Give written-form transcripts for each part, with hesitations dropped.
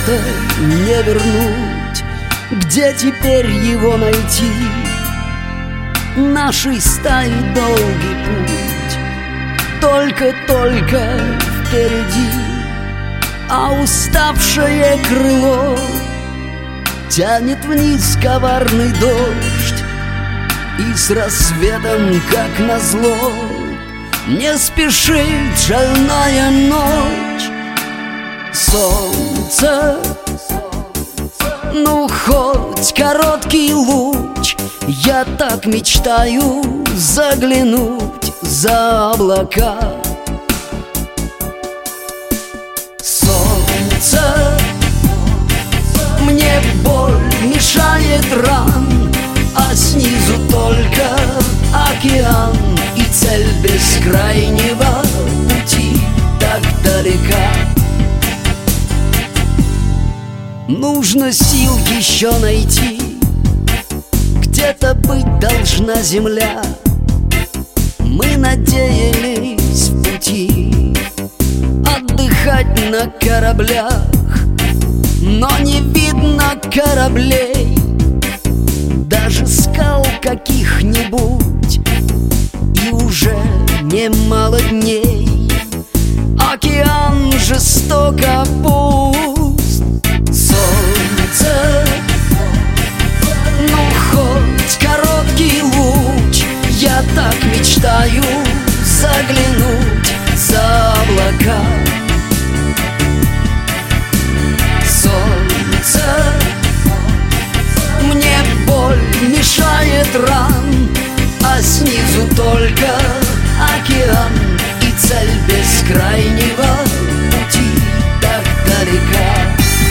лето не вернуть. Где теперь его найти? Нашей стаи долгий путь только-только впереди, а уставшее крыло тянет вниз коварный дождь. И с рассветом, как назло, не спешит шальная ночь. Солнце, ну хоть короткий луч, я так мечтаю заглянуть за облака. Солнце, мне боль мешает ран, а снизу только океан, и цель бескрайнего пути так далека. Нужно сил еще найти, где-то быть должна земля. Мы надеялись в пути отдыхать на кораблях, но не видно кораблей, даже скал каких-нибудь, и уже немало дней. Океан жестоко пуст. Солнце, ну хоть короткий луч, я так мечтаю заглянуть за облака. Солнце, мне боль мешает ран, а снизу только океан, и цель бескрайнего пути так далека.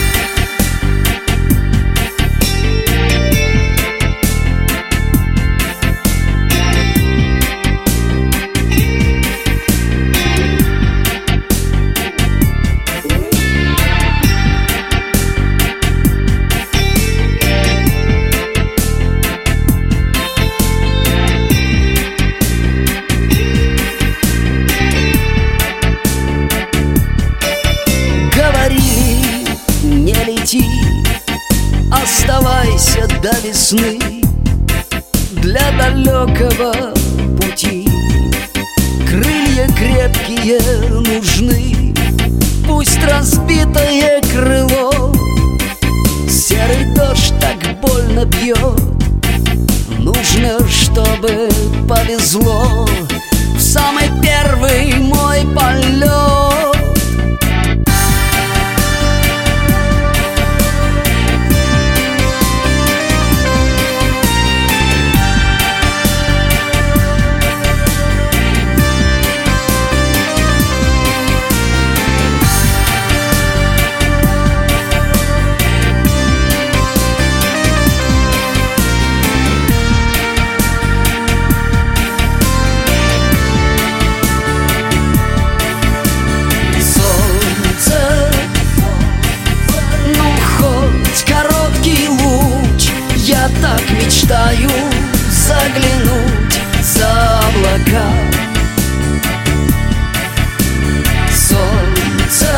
Оставайся до весны для далекого пути. Крылья крепкие нужны, пусть разбитое крыло. Серый дождь так больно бьет, нужно, чтобы повезло в самый первый мой полет. Я так мечтаю заглянуть за облака. Солнце,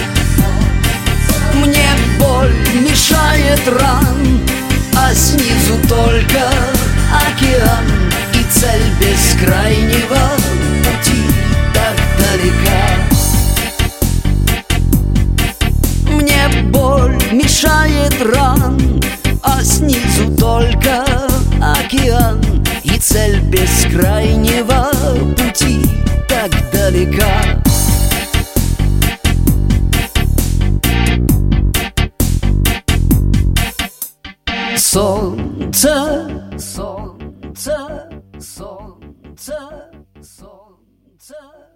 мне боль мешает ран, а снизу только океан, и цель бескрайнего пути так далека. Мне боль мешает ран, а снизу только океан, и цель бескрайнего пути так далека. Солнце, солнце, солнце, солнце.